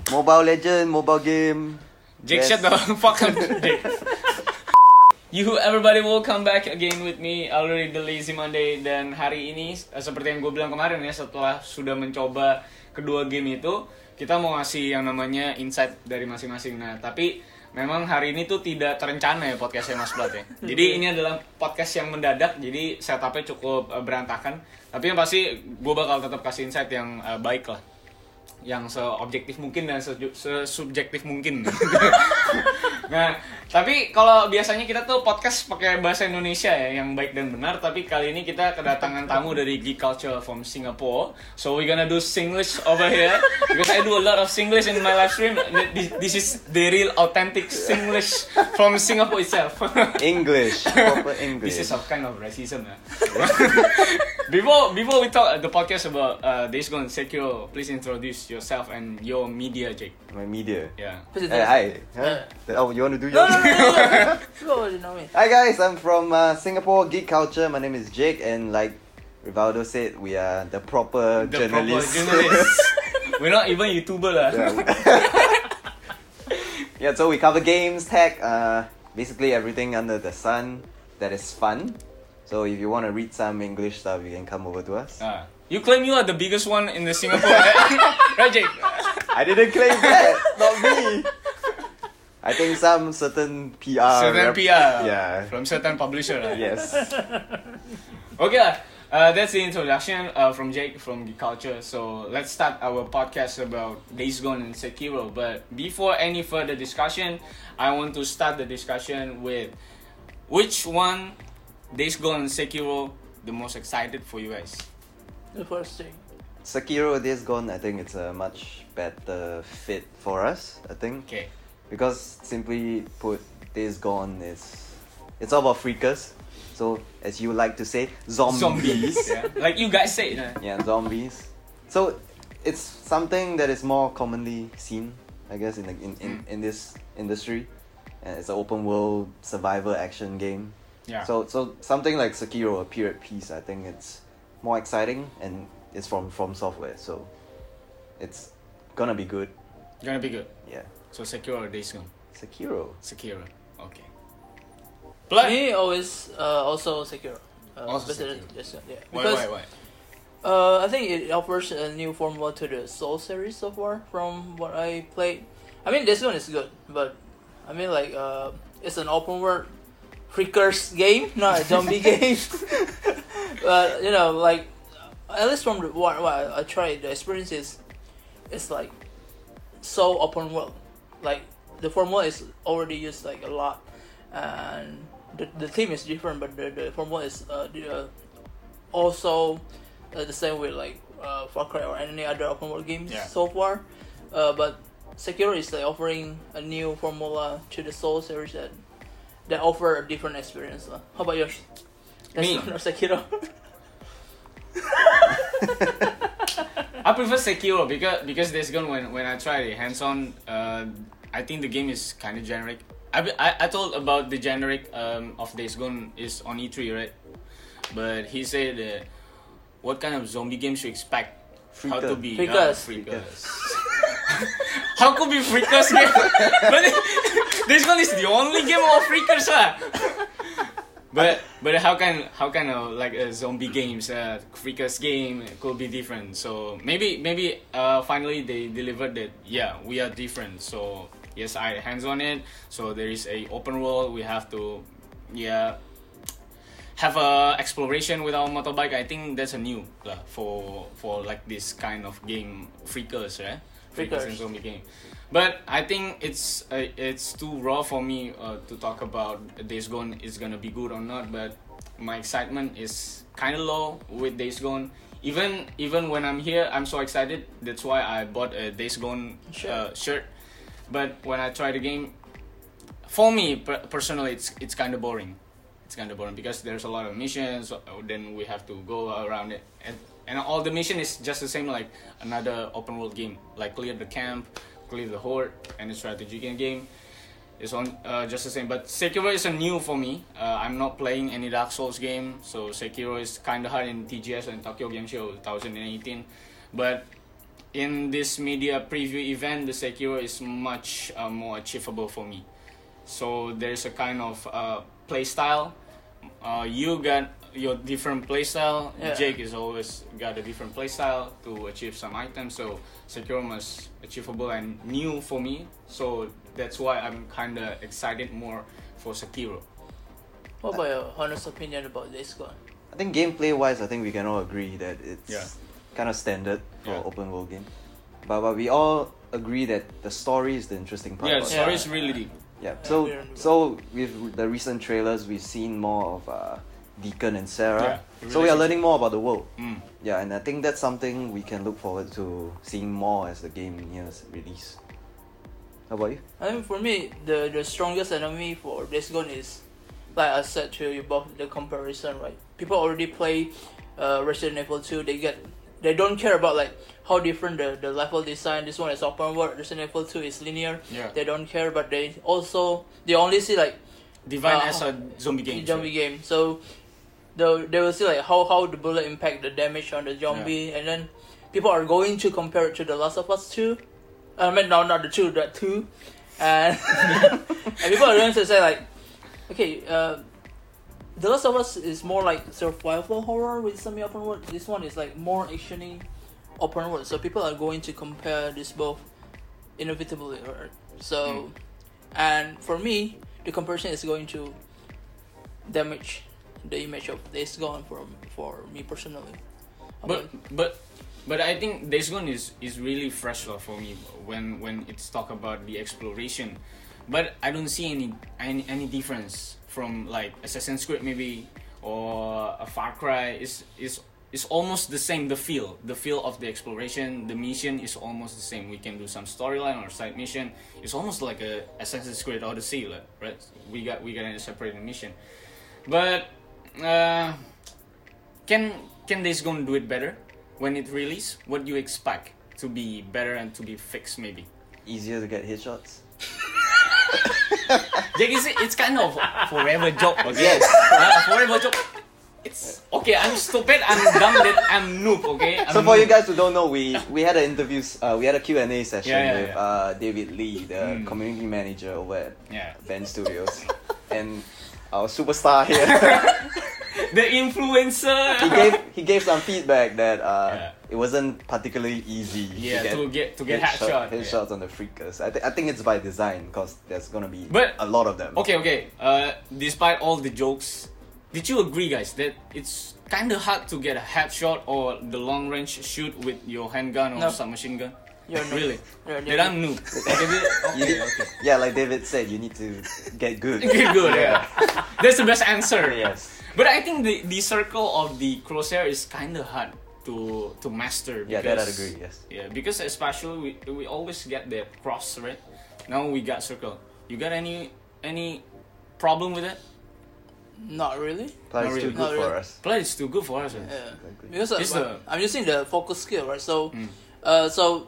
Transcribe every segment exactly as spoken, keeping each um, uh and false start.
Mobile Legend, mobile game. Jake, Yes. shut the fuck up, Jake. You everybody will come back again with me already the Lazy Monday. Dan hari ini uh, seperti yang gue bilang kemarin ya, setelah sudah mencoba kedua game itu, kita mau ngasih yang namanya insight dari masing-masing. Nah tapi memang hari ini tuh tidak terencana ya podcastnya Mas Blat ya. Jadi ini adalah podcast yang mendadak, jadi setupnya cukup uh, berantakan. Tapi yang pasti gue bakal tetap kasih insight yang uh, baik lah, yang seobjektif mungkin dan sesubjektif mungkin. Nah, tapi kalau biasanya kita tuh podcast pakai bahasa Indonesia ya, yang baik dan benar. Tapi kali ini kita kedatangan tamu dari Geek Culture from Singapore. So we're gonna do Singlish over here because I do a lot of Singlish in my live stream. This, this is the real authentic Singlish from Singapore itself. English, proper English. This is a kind of racism. Yeah. before before we talk the podcast about uh, Days Gone Sekiro, please introduce yourself and your media, Jake. My media. Yeah. Hey, hi. Huh? Oh, you want to do No, yours? no, no, no, no. You already know me. Hi guys, I'm from uh, Singapore Geek Culture. My name is Jake, and like Rivaldo said, we are the proper The journalists. proper journalists. We're not even YouTuber lah. Yeah. Yeah, so we cover games, tech, uh, basically everything under the sun that is fun. So if you want to read some English stuff, you can come over to us. Ah. You claim you are the biggest one in the Singapore, right? Right, Jake? I didn't claim that, not me. I think some certain P R. Certain rep- P R. Yeah. From certain publisher lah. Yes. Okay lah. Uh, that's the introduction uh, from Jake from Geek Culture. So let's start our podcast about Days Gone and Sekiro. But before any further discussion, I want to start the discussion with which one, Days Gone and Sekiro, the most excited for you guys? The first thing. Sekiro Days Gone, I think it's a much better fit for us, I think. Okay. Because simply put, Days Gone is it's all about freakers. So as you like to say, zombies. yeah. Like you guys say. Uh, Yeah, zombies. So it's something that is more commonly seen, I guess, in the, in, in, in this industry. And it's an open world survival action game. yeah. So so something like Sekiro, a period piece, I think it's more exciting, and it's from From Software, so it's gonna be good. Gonna be good. Yeah. So Sekiro or Days Gone? Sekiro. Sekiro. Okay. Blood. Me always uh, also secure. Uh, Also better- Sekiro. yes, yeah. Why, Because why, why? Uh, I think it offers a new formula to the Soul series so far from what I played. I mean, this one is good, but I mean, like, uh, it's an open world freakers game, not a zombie game. But you know, like, at least from the, what, what I tried, the experience is, it's like so open world. Like the formula is already used like a lot, and the the theme is different, but the, the formula is uh, the, uh, also uh, the same with like uh, Far Cry or any other open world games Yeah. so far. Uh, but Sekiro is like offering a new formula to the Soul series that that offer a different experience. Uh. How about yours? Me? Or Sekiro? I prefer Sekiro because because Days Gone, when when I tried it hands on, uh, I think the game is kind of generic. I, I I told about the generic um, of Days Gone is on E three, right? But he said uh, what kind of zombie games you expect? How to be Freakers. uh, freakers. How could be freakers game? But Days Gone is the only game of freakers lah. But but how can how can uh, like uh, zombie games, uh, freakers game could be different? So maybe maybe uh, finally they delivered that. Yeah, we are different. So yes, I hands on it. So there is a open world. We have to yeah have a exploration with our motorbike. I think that's a new lah for for like this kind of game, freakers, right? Freakers and Freakers. zombie game. But I think it's uh, it's too raw for me uh, to talk about Days Gone is gonna be good or not. But my excitement is kind of low with Days Gone. Even even when I'm here, I'm so excited. That's why I bought a Days Gone uh, shirt. But when I try the game, for me per- personally, it's it's kind of boring. It's kind of boring because there's a lot of missions. Uh, then we have to go around it, and and all the mission is just the same like another open world game. Like clear the camp, clear the horde, and the strategy game. It's on uh, just the same. But Sekiro is a new for me. Uh, I'm not playing any Dark Souls game, so Sekiro is kind of hard in T G S and Tokyo Game Show twenty eighteen. But in this media preview event, the Sekiro is much uh, more achievable for me. So there's a kind of uh, play style. Uh, you got your different play style. Yeah. Jake is always got a different play style to achieve some items. So Sekiro was achievable and new for me. So that's why I'm kind of excited more for Sekiro. What about your honest opinion about Days Gone? I think gameplay wise, I think we can all agree that it's Yeah. kind of standard for Yeah. open world game. But, but we all agree that the story is the interesting part. Yeah, about the it. story Yeah. is really deep. Yeah. Yeah, So we don't- so with the recent trailers, we've seen more of uh, Deacon and Sarah. Yeah, so we are relationship. learning more about the world. Mm. Yeah, and I think that's something we can look forward to seeing more as the game nears release. How about you? I mean, for me, the the strongest enemy for Days Gone is, like I said to you both, the comparison, right? People already play uh, Resident Evil two. They get, they don't care about like how different the, the level design. This one is open world. Resident Evil two is linear. Yeah. They don't care, but they also they only see like Divine Uh, as a zombie game. zombie game. So the they will see like how how the bullet impact the damage on the zombie, and then people are going to compare it to The Last of Us two. I mean, no, not the two, the two, and and people are going to say like, okay, uh, The Last of Us is more like survival horror with semi-open world. This one is like more actiony open world. So people are going to compare this both inevitably, right? So, and for me, the comparison is going to damage the image of Days Gone for for me personally. But but but I think Days Gone is is really fresh lah for me when when it's talk about the exploration. But I don't see any any any difference from like Assassin's Creed maybe or a Far Cry. Is is it's almost the same. The feel the feel of the exploration, the mission is almost the same. We can do some storyline or side mission. It's almost like a Assassin's Creed Odyssey, like, right? We got we got a separate mission, but uh, can can Days Gone do it better when it release? What do you expect to be better and to be fixed maybe? Easier to get headshots. Jake, it's, it's kind of forever job, okay? Yes. Uh, forever job. It's okay. I'm stupid. I'm dumb. That I'm noob. Okay. I'm So for you noob. guys who don't know, we we had an interviews, uh, we had a Q and A session Yeah, yeah, with yeah. Uh, David Lee, the Mm. community manager over at Yeah. Band Studios, and our superstar here. The influencer. he gave he gave some feedback that uh, Yeah. it wasn't particularly easy Yeah, to get- to get headshot- headshot, headshots on the freakers. I, th- I think it's by design because there's gonna be But- a lot of them. Okay, okay. Uh, despite all the jokes, did you agree, guys, that it's kind of hard to get a headshot or the long range shoot with your handgun or No. submachine gun? You're noob. Really? You're That I'm noob. Okay, You okay, need- okay. Yeah, like David said, you need to get good. Good, good, yeah. That's the best answer. Yes. But I think the, the circle of the crosshair is kind of hard to to master. Yeah, Because, that I'd agree. Yes. Yeah, because especially we, we always get that cross, right? Now we got circle. You got any any problem with it? Not really. But Not it's too really. good Not for really. us. Play is too good for us. right? Yeah. Exactly. Because uh, It's I'm, the- I'm using the focus skill, right? So, Mm. uh, so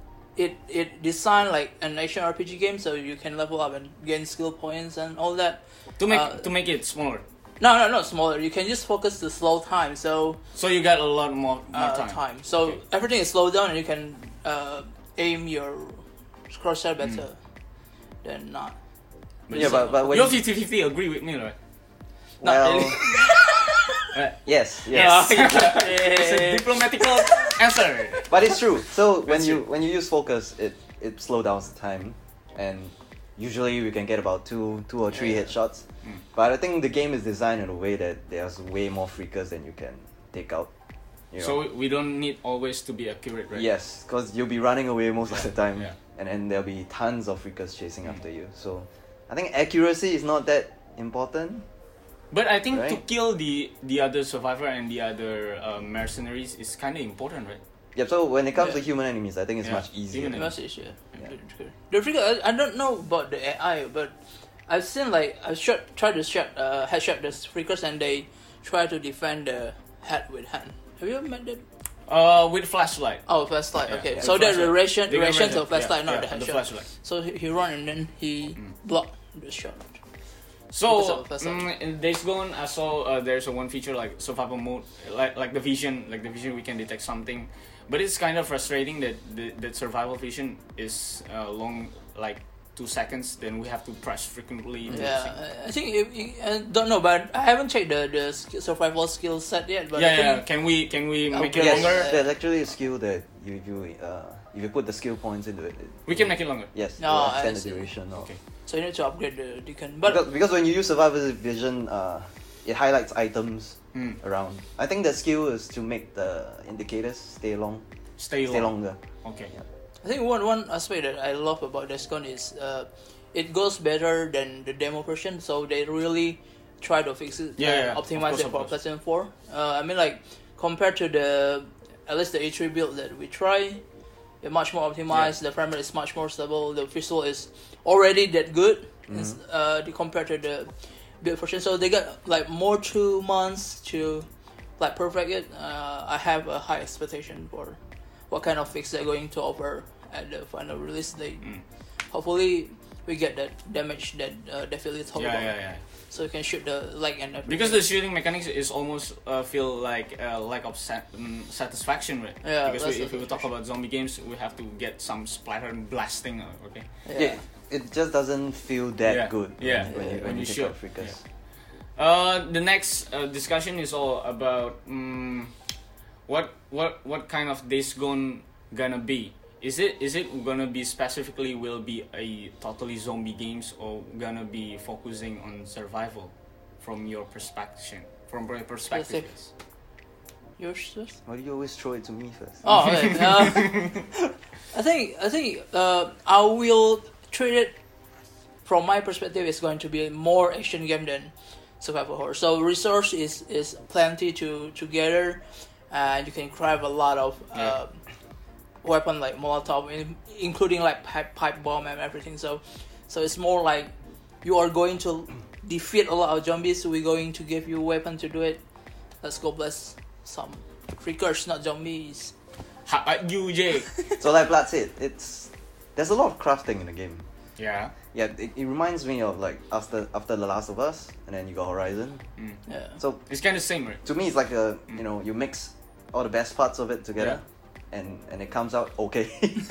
it it designed like an action R P G game, so you can level up and gain skill points and all that. To make Uh, to make it smaller, No, no, not smaller. You can just focus to slow time. So so you got a lot more more uh, time. time. So Okay. everything is slowed down, and you can uh, aim your crosshair better than not. But Yeah, so- but- but when you're you- fifty fifty agree with me, right? Not Well, really. Right. yes, Yes. yes. It's a diplomatical answer. But it's true. So when That's you true. when you use focus, it it slows down the time, and usually we can get about two two or three Yeah. headshots. Mm. But I think the game is designed in a way that there's way more freakers than you can take out. You know? So we don't need always to be accurate, right? Yes, because you'll be running away most of the time, Yeah. and then there'll be tons of freakers chasing Mm. after you. So I think accuracy is not that important. But I think to Right. kill the the other survivor and the other uh, mercenaries is kind of important, right? Yep. So when it comes Yeah. to human enemies, I think it's Yeah, much easier. human Message, yeah. Yeah. The figure, I, I don't know about the A I, but I've seen like I shot tried to shot uh headshot the freakers and they try to defend the head with hand. Have you ever met that? Uh, with flashlight. Oh, flashlight. Yeah, okay, yeah, so with there's the flashlight. ration They got ration ration, of flashlight, yeah, not yeah, the the headshot. flashlight. So he, he run and then he Mm. blocked the shot. So Because of the first mm, in Days Gone, I saw uh, there's a one feature like survival mode, like like the vision, like the vision we can detect something, but it's kind of frustrating that the, that survival vision is uh, long, like two seconds. Then we have to press frequently. To Yeah, sync. I- I think if, you- I don't know, but I haven't checked the the sk- survival skill set yet. But I yeah, think, yeah. Can we can we make it Yes. longer? There's actually a skill that you if you uh, if you put the skill points into it, it We can make it longer. yes, No, it'll I extend the see. duration. Or, Okay. So you need to upgrade the Deacon. But because, because when you use survival vision, uh, it highlights items Mm. around. I think the skill is to make the indicators stay long, Stay, stay long. longer. Okay. I think one one aspect that I love about Days Gone is uh, it goes better than the demo version. So they really try to fix it, Yeah, uh, yeah, of optimize course, it of for course. PlayStation four. Uh, I mean, like compared to the at least the A three build that we try, it's much more optimized. The frame rate is much more stable. The visual is already that good it's, uh, compared to the build version. So they got like more two months to like perfect it. Uh, I have a high expectation for what kind of fix they're going to offer at the final release date. Mm. Hopefully, we get that damage that uh, definitely talked Yeah, about, yeah, yeah. so you can shoot the leg and everything. Because the shooting mechanics is almost uh, feel like a lack of sat- um, satisfaction, right? Yeah, Because that's we, if we talk satisfaction. about zombie games, we have to get some splatter and blasting. uh, Okay. yeah. Yeah, it just doesn't feel that Yeah, good. yeah, when, when yeah, you, when when you you take shoot, out freakers. Uh, the next uh, discussion is all about um, what what what kind of Days Gone gonna be. Is it is it gonna be specifically will be a totally zombie games or gonna be focusing on survival from your perspective? From your perspective. Yes, Yours first? Why do you always throw it to me first? Oh, okay. Uh, I think I think uh, I will treat it from my perspective. It's going to be a more action game than survival horror. So resource is is plenty to to gather, and you can craft a lot of Yeah. uh, weapon like Molotov, in, including like pipe pipe bomb and everything. So so it's more like you are going to defeat a lot of zombies. We're going to give you a weapon to do it. Let's go bless some freakers, not zombies. Ha- uh, you, Jay. So like Vlad said, it's there's a lot of crafting in the game. Yeah. Yeah, it, it reminds me of like after after The Last of Us, and then you got Horizon. Mm. Yeah. So It's kind of same, right? to me, it's like a you know you mix all the best parts of it together, and and it comes out okay.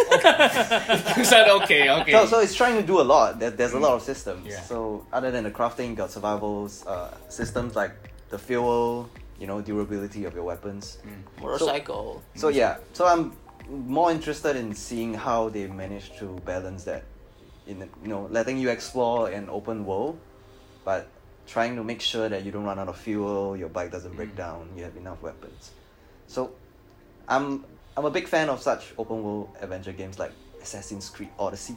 You said okay, okay. so so it's trying to do a lot. There, there's a lot of systems. Yeah. So other than the crafting, you got survival uh, systems like the fuel, you know, durability of your weapons. Mm. Motorcycle. So yeah, so I'm more interested in seeing how they manage to balance that, in you know, letting you explore an open world, but trying to make sure that you don't run out of fuel, your bike doesn't break Mm. down, you have enough weapons. So, I'm I'm a big fan of such open world adventure games like Assassin's Creed Odyssey.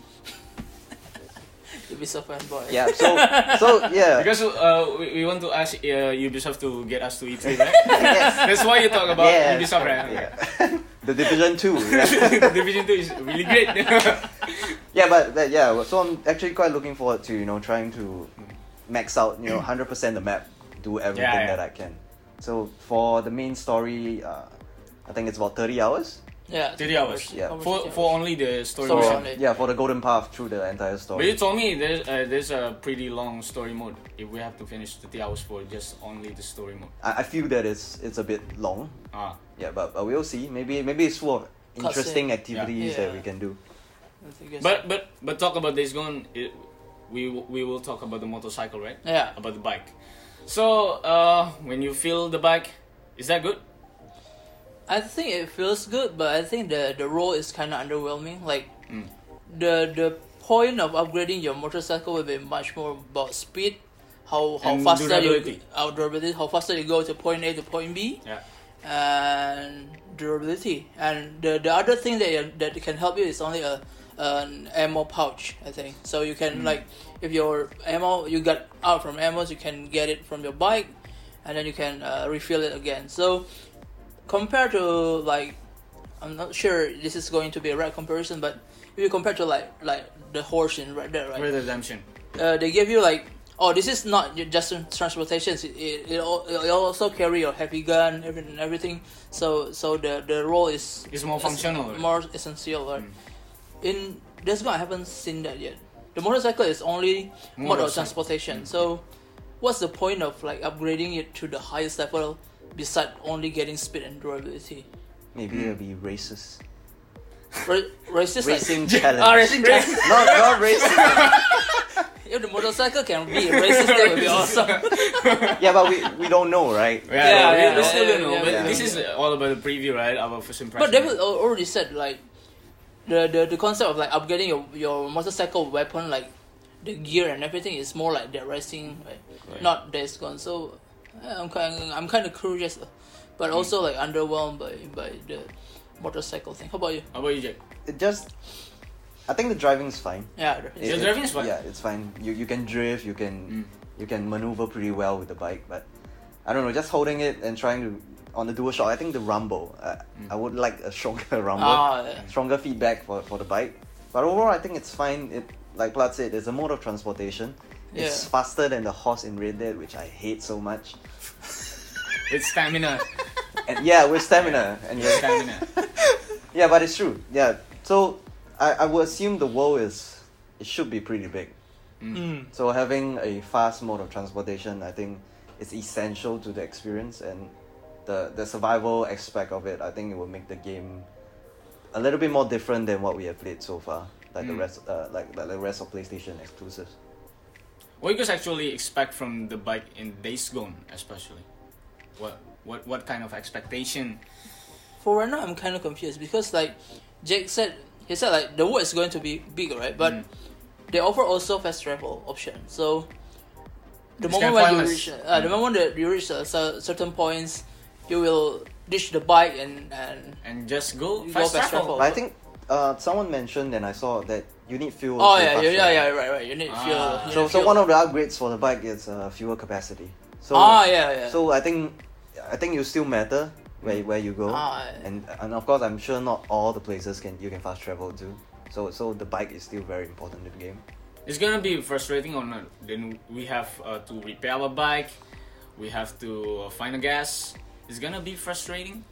Ubisoft fanboy. Yeah, so so yeah. Because uh, we, we want to ask uh, Ubisoft to get us to E three, right? Yes. That's why you talk about Yes. Ubisoft, right? Yeah. The Division two. Yeah. Division two is really great. Yeah, but, but yeah, so I'm actually quite looking forward to you know trying to max out you know one hundred percent the map, do everything Yeah, yeah. that I can. So for the main story, uh, I think it's about thirty hours. Yeah. thirty hours. Yeah. Over for thirty for hours. only the story Story mission. only. Yeah, for the golden path through the entire But story. you told me there's uh, there's a pretty long story mode. If we have to finish thirty hours for just only the story mode. I, I feel that it's it's a bit long. Ah, Yeah, but, but we'll see. Maybe maybe it's full of interesting Cutscene. activities Yeah. that we can do. I think it's- but but but talk about Days Gone. It, we w- we will talk about the motorcycle, right? yeah. About the bike. So uh, when you feel the bike, is that good? I think it feels good, but I think the the role is kind of underwhelming. Like Mm. the the point of upgrading your motorcycle will be much more about speed, how how And faster durability. you uh, durability, how faster you go to point A to point B, Yeah. and durability. And the the other thing that you- that can help you is only a an ammo pouch. I think so. You can Mm. like if your ammo you got out from ammo, you can get it from your bike, and then you can uh, refill it again. So compared to like, I'm not sure this is going to be a right comparison, but if you compare to like like the horse in Red Dead, right? Red Dead Redemption. Uh, they give you like, oh, this is not ju- just transportation. It it, it, al- it also carry your heavy gun, everything, everything. So so the the role is It's more is functional, right? more essential. Right? Mm. In Days Gone, I haven't seen that yet. the motorcycle is only mode of Motorcycle. transportation. So, what's the point of like upgrading it to the highest level besides only getting speed and durability? Maybe it'll be races. Ra- races Racing like challenge. ah, racing challenge. not not racing. If the motorcycle can be races, that would be awesome. Yeah, but we we don't know, right? Yeah, Yeah, we, yeah, we still yeah, don't know. yeah, but yeah. this is all about the preview, right? Our first impression. But David al- already said like the, the the concept of like upgrading your, your motorcycle weapon, like the gear and everything, is more like Dead Rising, right? Right. Not Days Gone. So uh, I'm kind I'm kind of curious, uh, but Mm. also like underwhelmed by by the motorcycle thing. How about you? How about you, Jack? It just, I think the driving's fine. Yeah, It- Your it- driving is fine? Yeah, it's fine. You you can drift, you can Mm. you can maneuver pretty well with the bike, but I don't know, just holding it and trying to on the DualShock, I think the rumble, uh, Mm. I would like a stronger rumble, ah, yeah. stronger feedback for, for the bike. But overall, I think it's fine. It like Plat said, it's a mode of transportation. It's Yeah. faster than the horse in Red Dead, which I hate so much. It's stamina. And yeah, with stamina and yeah, Stamina. yeah, but it's true. Yeah, so I I would assume the world is it should be pretty big. Mm. So having a fast mode of transportation, I think, is essential to the experience, and the the survival aspect of it, I think it will make the game a little bit more different than what we have played so far, like the Mm. rest, uh, like, like the rest of PlayStation exclusives. What do you guys actually expect from the bike in Days Gone, especially? What what what kind of expectation? For right now, I'm kind of confused because like Jake said, he said like the world is going to be bigger, right? But Mm. they offer also fast travel option. So the It's moment kinda when you pointless. reach, uh, the Mm. moment that you reach uh, cer- certain points, you will ditch the bike and and And just go You fast, go fast travel. travel. But I think uh, someone mentioned, and I saw that you need fuel. oh to yeah, fast yeah, yeah, travel. yeah, right, right. You need fuel. Ah. you So need so fuel. one of the upgrades for the bike is uh, fuel capacity. So ah yeah, yeah. so I think I think you still matter where where you go. Ah, yeah. And and of course, I'm sure not all the places can you can fast travel to. So so the bike is still very important in the game. It's gonna be frustrating or not? Then we have uh, to repair our bike. We have to uh, find a gas. It's gonna be frustrating.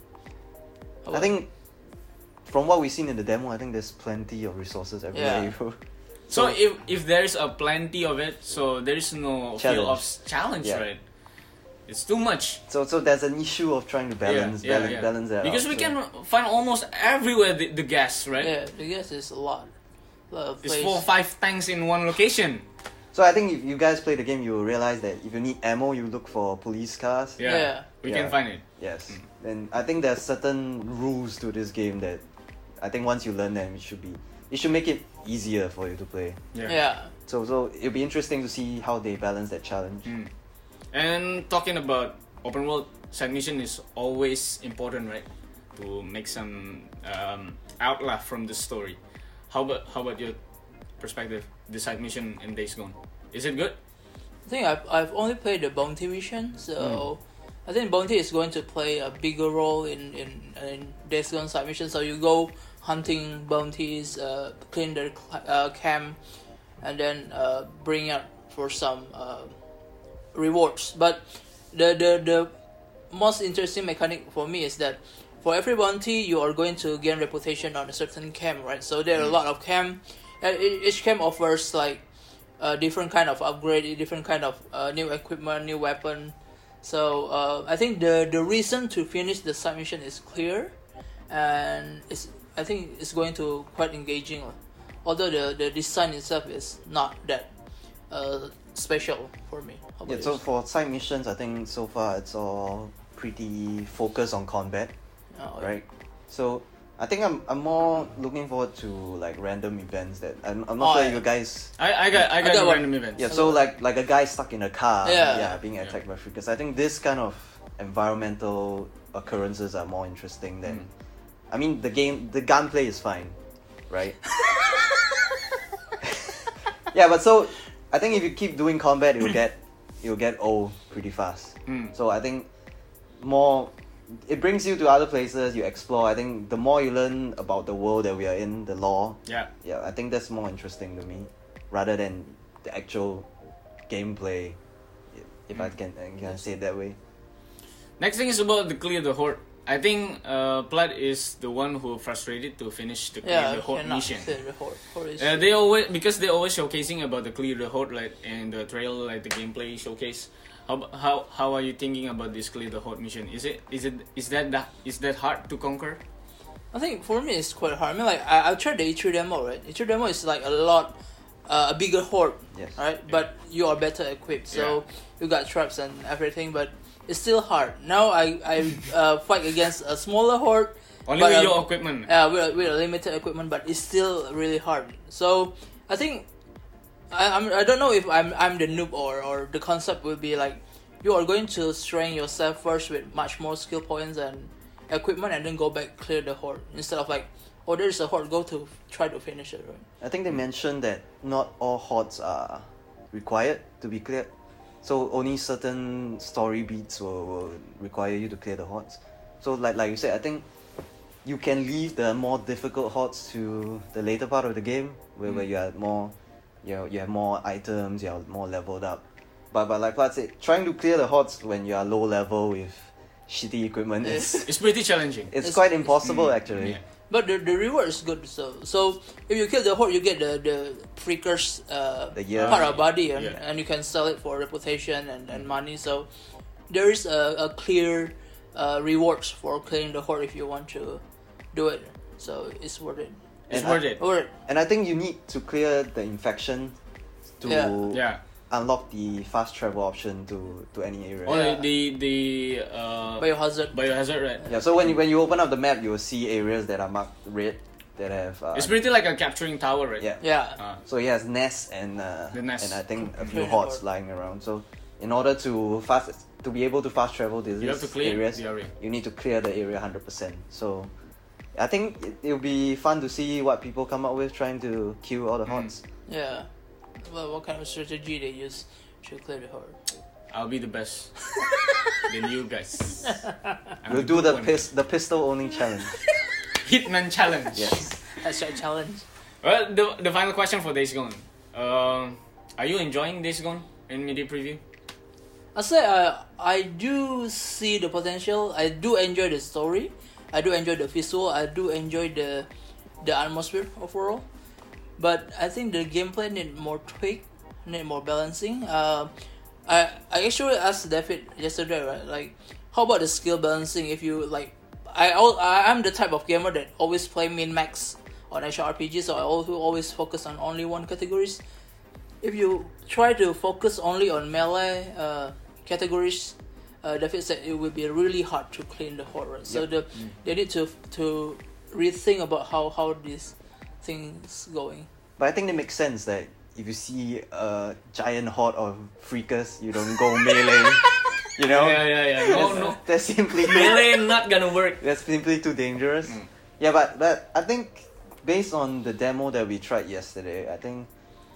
How I about- think from what we've seen in the demo, I think there's plenty of resources everywhere Yeah. you go. So if if there is a plenty of it, so there is no feel Challenge. of s- challenge, Yeah. right? It's too much. So so there's an issue of trying to balance yeah, balance, yeah. balance that Because out, we so- can find almost everywhere the, the gas, right? yeah, I guess it's a lot. A lot of It's place. four or five tanks in one location. So I think if you guys play the game, you will realize that if you need ammo, you look for police cars. Yeah, Yeah. we Yeah. can find it. Yes. Mm. And I think there's certain rules to this game that I think once you learn them, it should be it should make it easier for you to play. Yeah. Yeah. So so it'll be interesting to see how they balance that challenge. Mm. And talking about open world, side mission is always important, right? To make some um, outlaw from the story. How about how about your perspective? The side mission in Days Gone, is it good? I think I've, I've only played the bounty mission, so Hmm. I think bounty is going to play a bigger role in in, in Days Gone side mission. So you go hunting bounties, uh, clean the cl- uh, camp, and then uh, bring out for some uh, rewards. But the, the the most interesting mechanic for me is that for every bounty you are going to gain reputation on a certain camp, right? So there are a lot of camp. And e- each camp offers like a different kind of upgrade, different kind of uh, new equipment, new weapon. So uh, I think the the reason to finish the side mission is clear, and it's I think it's going to quite engaging. lah. Although the the design itself is not that uh, special for me. How about Yeah, so yours? for side missions, I think so far it's all pretty focused on combat, Oh, right? So I think I'm I'm more looking forward to like random events that I'm, I'm not Oh, sure yeah. you guys. I I got I I got, got the one. random events. Yeah, so like like a guy stuck in a car, Yeah. being Yeah. attacked by freakers. I think this kind of environmental occurrences are more interesting than. Mm. I mean, the game, the gunplay is fine, right? Yeah, but so I think if you keep doing combat, you'll get you'll get old pretty fast. Mm. So I think more it brings you to other places, you explore. I think the more you learn about the world that we are in, the lore, Yeah. yeah, I think that's more interesting to me rather than the actual gameplay, if I Mm. can, I can say it that way. Next thing is about the clear the horde I think uh, Plat is the one who frustrated to finish the clear Yeah, the horde cannot mission. clear the horde. Horde is- Uh, they always because they always showcasing about the clear the horde like and the trail like the gameplay showcase. How ab- how how are you thinking about this clear the horde mission? Is it is it is that that is that hard to conquer? I think for me it's quite hard. I mean, like I I tried the E three demo, right? E three demo is like a lot, uh, a bigger horde, Yes. right? But you are better equipped, so you got traps and everything. But it's still hard. Now I I uh, fight against a smaller horde. Only But, with um, your equipment. Uh, with, with a limited equipment, but it's still really hard. So I think I I'm, I don't know if I'm I'm the noob or, or the concept will be like you are going to strain yourself first with much more skill points and equipment, and then go back clear the horde instead of like oh there's a horde, go to try to finish it, right? I think they mentioned that not all hordes are required to be cleared. So only certain story beats will, will require you to clear the hordes. So like like you said, I think you can leave the more difficult hordes to the later part of the game where, where you are more you know, you have more items, you are more leveled up. But but like Plat said, trying to clear the hordes when you are low level with shitty equipment is It's pretty challenging. it's, It's- quite impossible actually. Yeah. But the, the reward is good. So so if you kill the horde, you get the the freakers uh, The year. part of body, and, Yeah. and you can sell it for reputation and, and money. So there is a, a clear uh, rewards for clearing the horde if you want to do it. So it's worth it. It's And worth I- it. Worth it. And I think you need to clear the infection to Yeah. Yeah. unlock the fast travel option to, to any area. Or Yeah. the the uh, Biohazard. biohazard, right? Yeah, so when you, when you open up the map, you will see areas that are marked red that have. Uh, It's pretty like a capturing tower, right? yeah. Yeah. Uh, So it has nests and uh, The nests. and I think a few Clear the hordes horde. lying around. So in order to fast to be able to fast travel these you have to clear areas, the area. you need to clear the area hundred percent. So I think it, it'll be fun to see what people come up with trying to kill all the Mm. hordes. Yeah. Well, what kind of strategy they use to clear the horde? I'll be the best than you guys. I'm We'll do good the one. pis- the pistol only challenge. Hitman challenge. Yes. That's your challenge. Well, the the final question for Days Gone. Um, are you enjoying Days Gone in media preview? I say uh, I do see the potential. I do enjoy the story. I do enjoy the visual. I do enjoy the the atmosphere overall. But I think the gameplay need more tweak, need more balancing. Uh, I I actually asked David yesterday, right? Like, how about the skill balancing? If you like, I al- I am the type of gamer that always play min max on action R P Gs, so I also always focus on only one categories. If you try to focus only on melee uh, categories, uh, David said it will be really hard to clean the horde. Right? So Yep. the they need to to rethink about how how this thing's going. But I think it makes sense that if you see a giant horde of freakers, you don't go melee. You know? Yeah, yeah, yeah. No, That's- no. That's simply Melee not gonna work. that's simply too dangerous. Mm. Yeah, but, but I think based on the demo that we tried yesterday, I think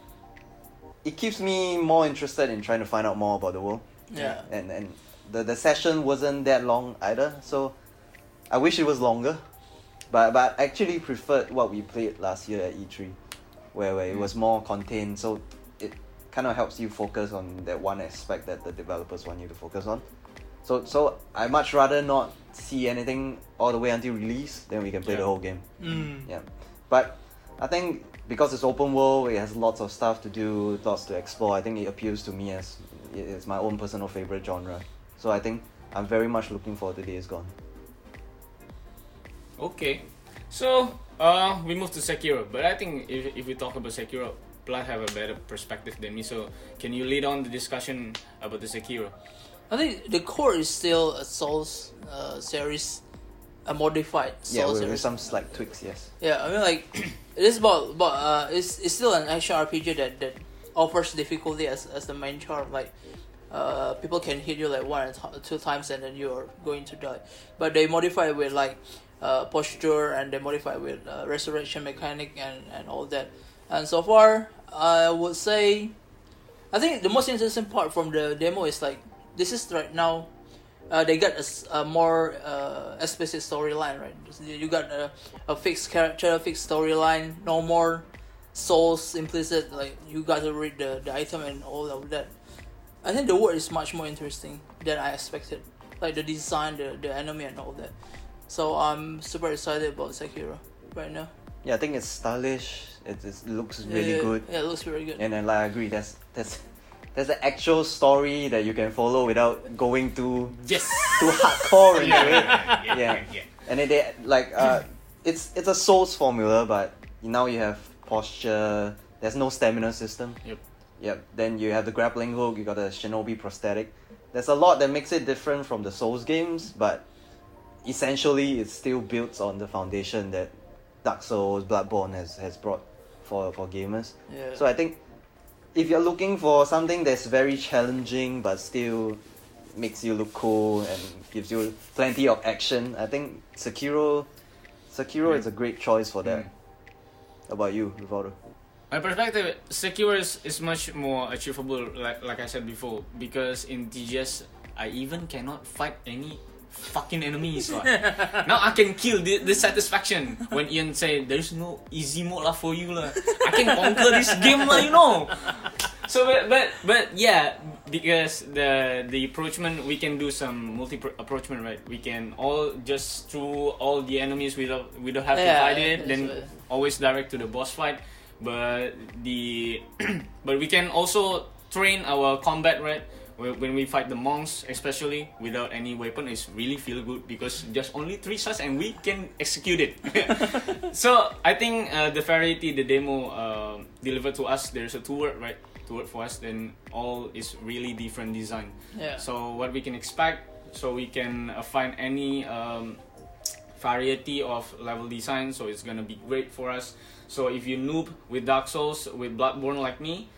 it keeps me more interested in trying to find out more about the world. Yeah. And and the, the session wasn't that long either, so I wish it was longer. But but I actually preferred what we played last year at E three, where, where it was more contained, so it kind of helps you focus on that one aspect that the developers want you to focus on. So so I much rather not see anything all the way until release, then we can play Yeah. the whole game. Mm. Yeah, but I think because it's open world, it has lots of stuff to do, lots to explore. I think it appeals to me as it's my own personal favorite genre. So I think I'm very much looking forward to Days Gone. Okay, so uh, we move to Sekiro, but I think if if we talk about Sekiro, Plat have a better perspective than me. So can you lead on the discussion about the Sekiro? I think the core is still a Souls uh, series, a modified Yeah, Souls with, with series. some slight tweaks, yes. Yeah, I mean like it is about about uh, it's it's still an action R P G that, that offers difficulty as as the main charm. Like uh, people can hit you like one or t- two times and then you're going to die. But they modify it with like uh, posture, and they modify it with uh, resurrection mechanic and and all that. And so far, I would say, I think the most interesting part from the demo is like this is right now. Uh, they got a, s- a more uh, explicit storyline, right? You got a, a fixed character, a fixed storyline, no more souls implicit, like you got to read the, the item and all of that. I think the world is much more interesting than I expected. like the design, the the enemy, and all that. So I'm super excited about Sekiro right now. Yeah, I think it's stylish. It, it's- it looks really yeah, good. Yeah, it looks very good. And then, like, I agree. That's that's there's an actual story that you can follow without going too Yes. too hardcore into it. yeah, Yeah. And then they like uh, it's it's a Souls formula, but now you have posture. There's no stamina system. Yep. Yep. Then you have the grappling hook. You got a shinobi prosthetic. There's a lot that makes it different from the Souls games, but essentially it still builds on the foundation that Dark Souls, Bloodborne has, has brought for for gamers. Yeah. So I think if you're looking for something that's very challenging but still makes you look cool and gives you plenty of action, I think Sekiro Sekiro Yeah. is a great choice for that. Mm. How about you, Rivaldo? My perspective, Sekiro is, is much more achievable, like like I said before, because in T G S, I even cannot fight any fucking enemies. Lah. Now I can kill the, the satisfaction when Ian say there's no easy mode lah for you lah. I can conquer this game lah, you know. So but but, but yeah, because the the approachment, we can do some multi approachment, right? We can all just through all the enemies, we don't we don't have to Yeah, fight it. that's Then right. always direct to the boss fight. But the but we can also train our combat, right? When when we fight the monks, especially without any weapon, it's really feel good because just only three shots and we can execute it. So I think uh, the variety the demo uh, delivered to us, there's a two word, right? Two word for us. Then all is really different design. Yeah. So what we can expect, so we can uh, find any um, variety of level design. So it's gonna be great for us. So if you noob with Dark Souls, with Bloodborne like me,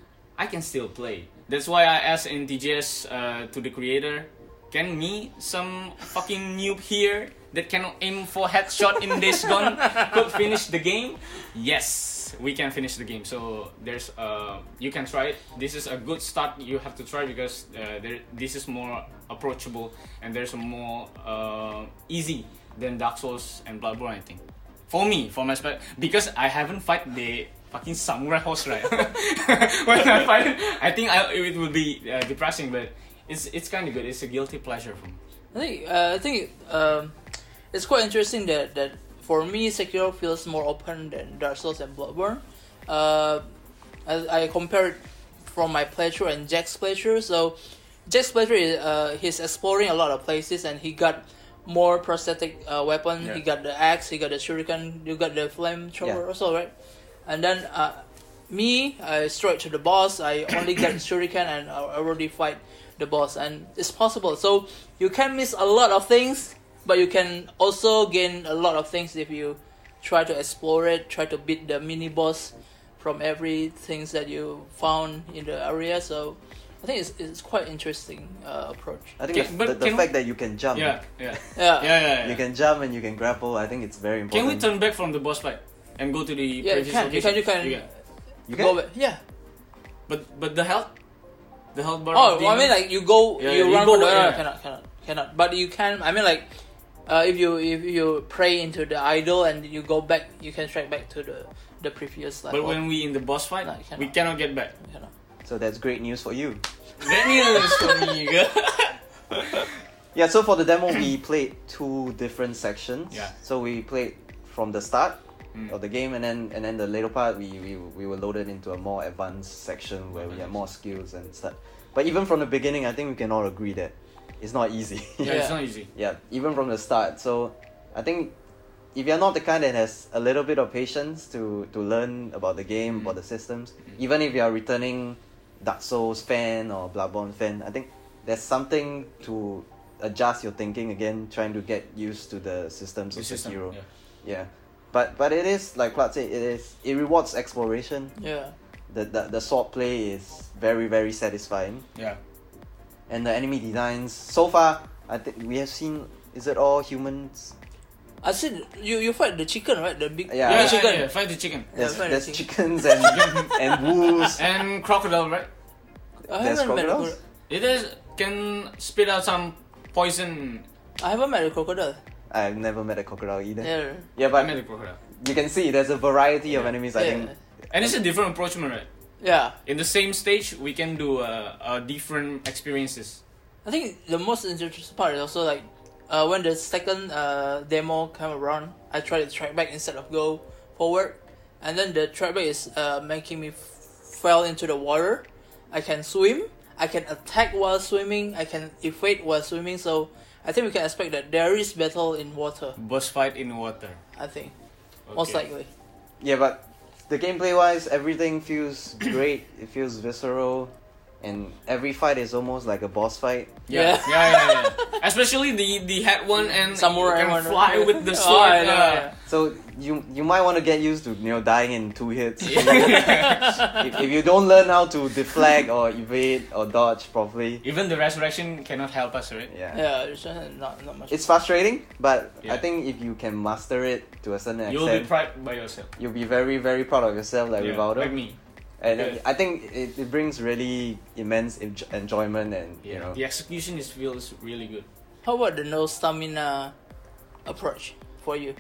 I can still play. That's why I asked in T G S uh, to the creator, can me, some fucking noob here that cannot aim for headshot in this gun, could finish the game? Yes, we can finish the game. So there's uh, you can try it. This is a good start. You have to try because uh, there, this is more approachable and there's a more uh, easy than Dark Souls and Bloodborne, I think. For me, for my spec, because I haven't fight the fucking samurai horse, right? When I fight it, I think I, it will be uh, depressing, but it's it's kind of good. It's a guilty pleasure for me. I think uh, I think um, it's quite interesting that, that for me Sekiro feels more open than Dark Souls and Bloodborne. Uh, I, I compare it from my playthrough and Jack's playthrough. So Jack's playthrough is uh, he's exploring a lot of places and he got more prosthetic uh, weapon. Yeah. He got the axe, he got the shuriken, you got the flamethrower Yeah. also, right? And then uh, me, I straight to the boss. I only get shuriken and I already fight the boss, and it's possible. So you can miss a lot of things, but you can also gain a lot of things if you try to explore it, try to beat the mini boss from every things that you found in the area. So I think it's it's quite interesting uh, approach. I think Can- the, but the, the can fact that you can jump, Yeah, yeah, Yeah, yeah, yeah. yeah. you can jump and you can grapple, I think it's very Can important. we turn back from the boss fight and go to the Yeah, you previous can. You location? can. You can. You Go can? back. Yeah. But but the health, the health bar. Oh, of well, I mean, demons- like you go, Yeah, you yeah, you run go, for the yeah. cannot, cannot, cannot. But you can. I mean, like, uh, if you if you pray into the idol and you go back, you can strike back to the the previous level. but when we in the boss fight, No, you cannot. we cannot get back. You cannot. So that's great news for you. That news for me, girl. Yeah, so for the demo we played two different sections. Yeah. So we played from the start Mm. of the game and then and then the later part we, we we were loaded into a more advanced section where we had more skills and stuff. But even from the beginning I think we can all agree that it's not easy. Yeah, Yeah. it's not easy. Yeah, even from the start. So I think if you're not the kind that has a little bit of patience to, to learn about the game, about the systems, even if you're a returning Dark Souls fan or Bloodborne fan, I think there's something to adjust your thinking again, trying to get used to the systems The of system, Sekiro. yeah. Yeah. But but it is like Plat said, it is it rewards exploration. Yeah. The, the the sword play is very, very satisfying. Yeah. And the enemy designs so far I think we have seen, is it all humans? I said you you fight the chicken, right? The big Yeah. Yeah, big yeah, chicken. yeah, fight the chicken. Yeah, There's, fight the there's chicken. chickens and and wolves. And crocodile, right? I There's haven't met a crocodiles? cro- It is can spit out some poison. I haven't met a crocodile. I've never met a crocodile either. Yeah. Yeah, I but met a crocodile. you can see there's a variety of enemies. I Yeah. think And it's a different approachment, right? Yeah. In the same stage, we can do uh, uh, different experiences. I think the most interesting part is also like uh, when the second uh, demo came around, I tried to track back instead of go forward, and then the track back is uh, making me f- fell into the water. I can swim, I can attack while swimming, I can evade while swimming. So I think we can expect that there is battle in water. Boss fight in water. I think Okay. most likely. Yeah, but the gameplay wise, everything feels great. It feels visceral, and every fight is almost like a boss fight. Yeah, yeah, yeah, yeah. yeah. Especially the the head one and Samurai you can one, fly right? with the Oh, sword. I know, yeah. yeah. So you you might want to get used to you know dying in two hits. Yeah. if, if you don't learn how to deflect or evade or dodge properly, Even the resurrection cannot help us, right? yeah, Yeah, it's uh, not not much. it's frustrating. But Yeah. I think if you can master it to a certain You'll be extent, proud by yourself. you'll be very very proud of yourself, like Yeah, Rivaldo. like me. And Yeah. I think it, it brings really immense enj- enjoyment and Yeah, you know the execution is feels really good. How about the no stamina approach for you?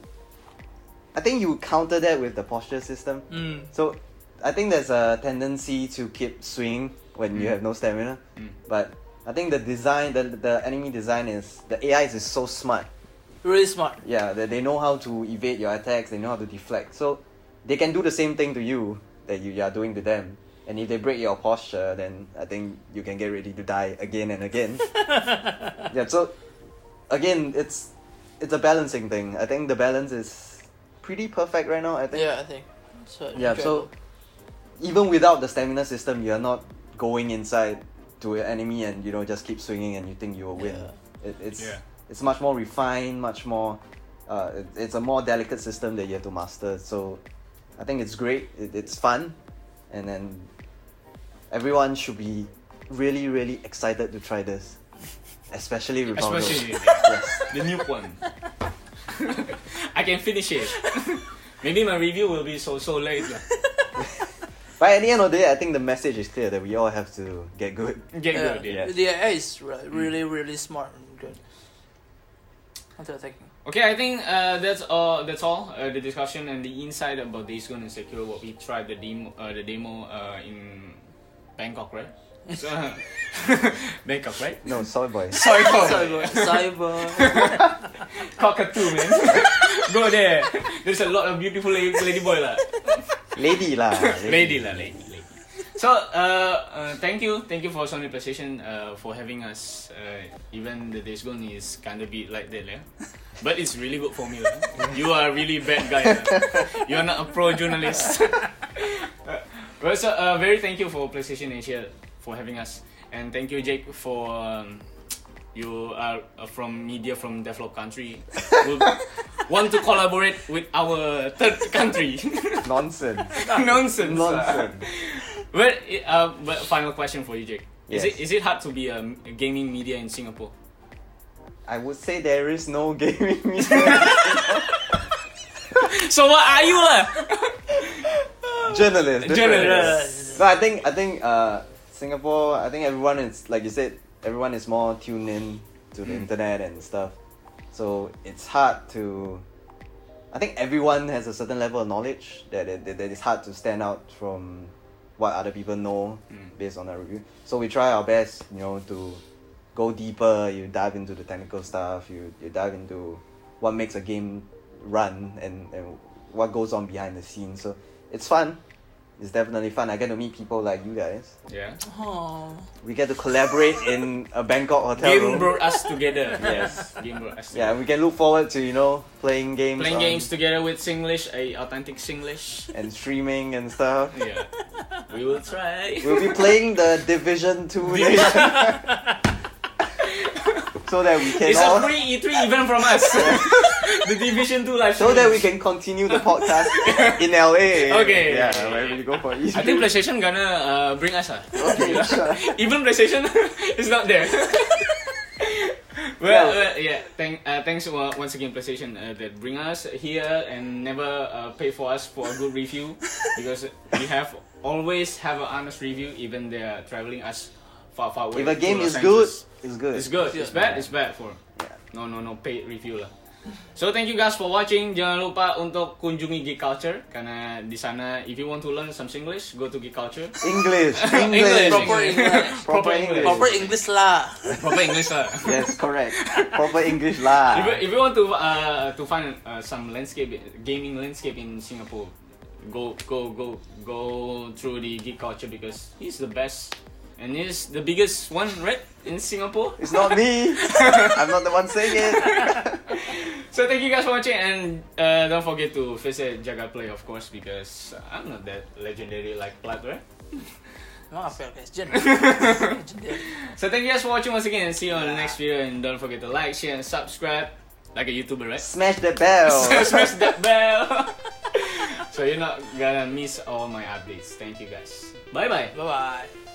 I think you counter that with the posture system. Mm. So I think there's a tendency to keep swinging when you Mm. have no stamina. Mm. But I think the design, the the enemy design is the A Is is so smart. Really smart. Yeah, they, they know how to evade your attacks. They know how to deflect. So they can do the same thing to you that you are doing to them. And if they break your posture, then I think you can get ready to die again and again. Yeah. So again, it's it's a balancing thing. I think the balance is pretty perfect right now. I think. Yeah, I think. So Yeah, so even without the stamina system, you're not going inside to an enemy and you know just keep swinging and you think you will win. Yeah. It, it's Yeah. it's much more refined, much more. Uh, it, it's a more delicate system that you have to master. So I think it's great. It, it's fun, and then everyone should be really really excited to try this, especially Rivaldo. Especially Yes. the new one. I can finish it. Maybe my review will be so so late. lah. But at the end of the day, I think the message is clear that we all have to get good. Get yeah, good, yeah. The A I is re- really really smart and good. Counter attacking. Okay, I think uh, that's all. That's all. Uh, the discussion and the insight about Days Gone and Sekiro. What we tried the demo, uh, the demo uh, in Bangkok, right? So, Bangkok, right? No, sorry boy. Sorry, Cyber, cyber. Cockatoo, man. Go there. There's a lot of beautiful lady, lady boy lah. Lady lah. Lady lah, lady, lady. So, uh, uh, thank you, thank you for Sony PlayStation uh, for having us. Uh, even the Days Gone is kind of bit like that, yeah. But it's really good for me, lah. You are a really bad guy. lah. You are not a pro journalist. Well, so uh, very thank you for PlayStation Asia for having us, and thank you Jake for um, you are uh, from media from developed country who want to collaborate with our third country. Nonsense. Nonsense. Nonsense. But uh, but final question for you, Jake. Is Yes. it is it hard to be a, a gaming media in Singapore? I would say there is no gaming media. So what are you lah? Journalist. different. Journalist. No, I think I think uh, Singapore. I think everyone is like you said. Everyone is more tuned in to the Mm. internet and stuff. So it's hard to. I think everyone has a certain level of knowledge that it, that it's hard to stand out from what other people know Mm. based on our review. So we try our best, you know, to go deeper. You dive into the technical stuff. You you dive into what makes a game run and, and what goes on behind the scenes. So it's fun. It's definitely fun. I get to meet people like you guys. Yeah. Oh. We get to collaborate in a Bangkok hotel Game room. brought us together. Yes. Game brought us Yeah, together. we can look forward to you know playing games, Playing on- games together with Singlish, a authentic Singlish. and streaming and stuff. Yeah. We will try. We'll be playing the Division Two later, so that we can It's all, a free E three event from us. The Division two live so stream. that we can continue the podcast in L A. Okay. Yeah, where we go for E three. I think PlayStation gonna uh, bring us. Uh. Okay, sure. Even PlayStation is not there. Well, well, yeah. Thank, uh, thanks uh, once again, PlayStation, uh, that bring us here and never uh, pay for us for a good review, because we have always have an honest review, even they are traveling us far, far away. If a to game Los is good, Angeles. it's good. It's good. It's Yeah. bad. It's bad for. Yeah. No, no, no paid review lah. So thank you guys for watching. Jangan lupa untuk kunjungi Geek Culture karena di sana if you want to learn some Singlish, go to Geek Culture. English, English. English, Proper English. Proper English. Proper English lah. Proper English lah. Yes, correct. Proper English lah. If you, if you want to uh, to find uh, some landscape, gaming landscape in Singapore, go go go go through the Geek Culture because he's the best and he's the biggest one, right, in Singapore. It's not me. I'm not the one saying it. So thank you guys for watching and uh, don't forget to visit Jaga Play, of course, because I'm not that legendary like Plat, right? No, I feel legend. Legendary. So thank you guys for watching once again and see you on the next video and don't forget to like, share and subscribe like a YouTuber, right? Smash the bell. Smash that bell. So you're not gonna miss all my updates. Thank you guys. Bye bye. Bye bye.